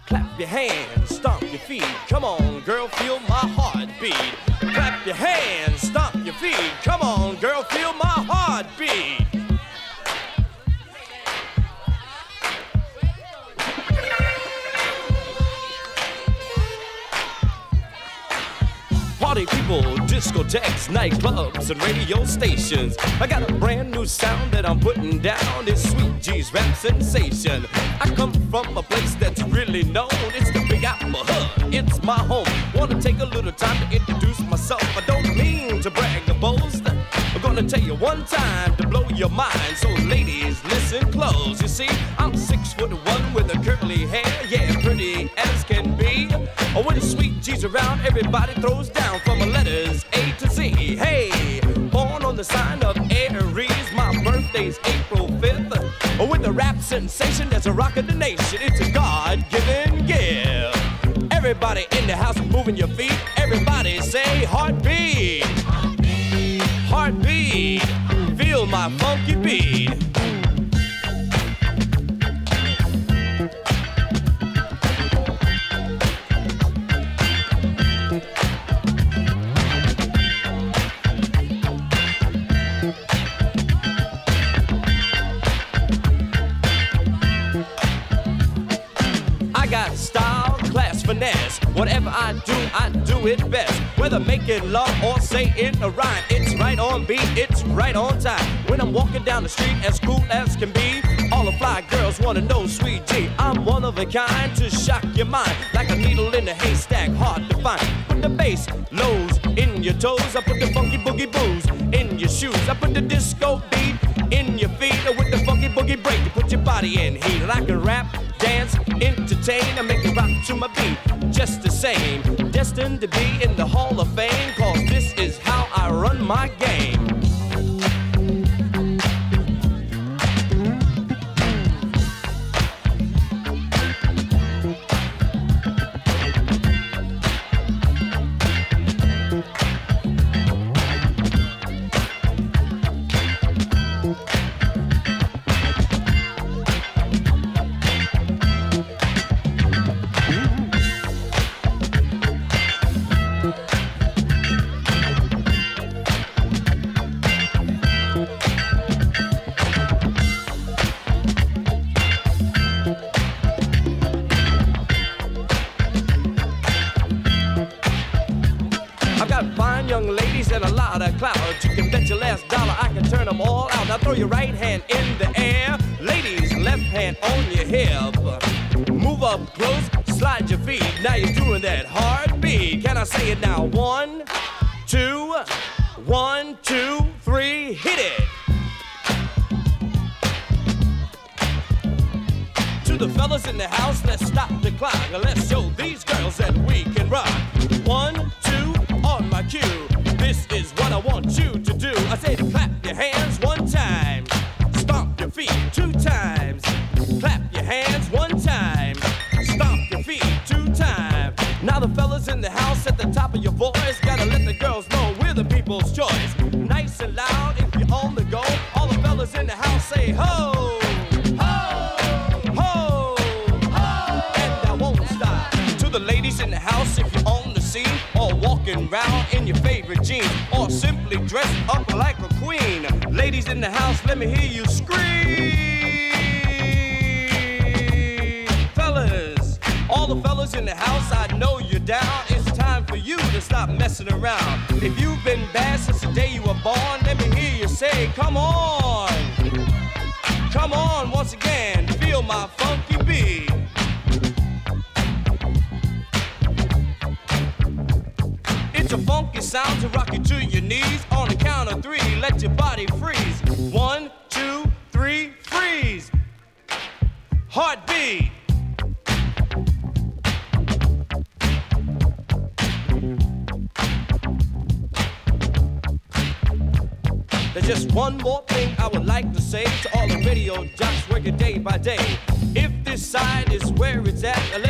Clap your hands, stomp your feet. Come on, girl, feel my heartbeat. Clap your hands, stomp your feet. Come on, girl, feel my heartbeat. Party people, discotheques, nightclubs, and radio stations. I got a brand new sound that I'm putting down. It's Sweet G's rap sensation. I come from a place that's really known. It's the Big Apple Hood. It's my home. Wanna take a little time to introduce myself. I don't mean to brag or boast. I'm gonna tell you one time to blow your mind. So ladies, listen close. You see, I'm 6'1" with a curly hair. Yeah, pretty as can be. When Sweet G's around, everybody throws down from the letters A to Z. Hey, born on the sign of Aries. My birthday's April 5th. With the rap sensation that's a rock of the nation. It's a God-given gift. Everybody in the house moving your feet. Everybody say heartbeat. Heartbeat. Heartbeat. Feel my funky beat. Whatever I do it best. Whether making love or saying a rhyme, it's right on beat, it's right on time. When I'm walking down the street as cool as can be, all the fly girls wanna know Sweet G. I'm one of a kind to shock your mind, like a needle in a haystack, hard to find. Put the bass lows in your toes, I put the funky boogie blues in your shoes, I put the disco beat in your feet. With the funky boogie break, you put your body in heat. And I can rap, dance, entertain, and make it rock to my beat. Just the same, destined to be in the Hall of Fame, cause this is how I run my game. You can bet your last dollar I can turn them all out. Now throw your right hand in the air. Ladies, left hand on your hip. Move up close, slide your feet. Now you're doing that heartbeat. Can I say it now? 1, 2, 1, 2, 3, hit it. To the fellas in the house, let's stop the clock. Now let's show these girls that we can rock. 1, 2, on my cue. This is what I want you to do. I said clap your hands 1 time. Stomp your feet 2 times. Clap your hands 1 time. Stomp your feet 2 times. Now the fellas in the house at the top of your voice, gotta let the girls know we're the people's choice. Nice and loud if you're on the go. All the fellas in the house say ho, ho, ho, ho. And I won't stop. To the ladies in the house, if you're on the scene or walking around in your favorite jeans, or simply dressed up like a queen. Ladies in the house, let me hear you scream. Fellas, all the fellas in the house, I know you're down. It's time for you to stop messing around. If you've been bad since the day you were born, let me hear you say, come on. Come on, once again, feel my funky beat. It's a funky sound to rock you to your knees. On the count of 3, let your body freeze. 1, 2, 3, freeze. Heartbeat. There's just one more thing I would like to say to all the radio jocks working day by day. If this side is where it's at,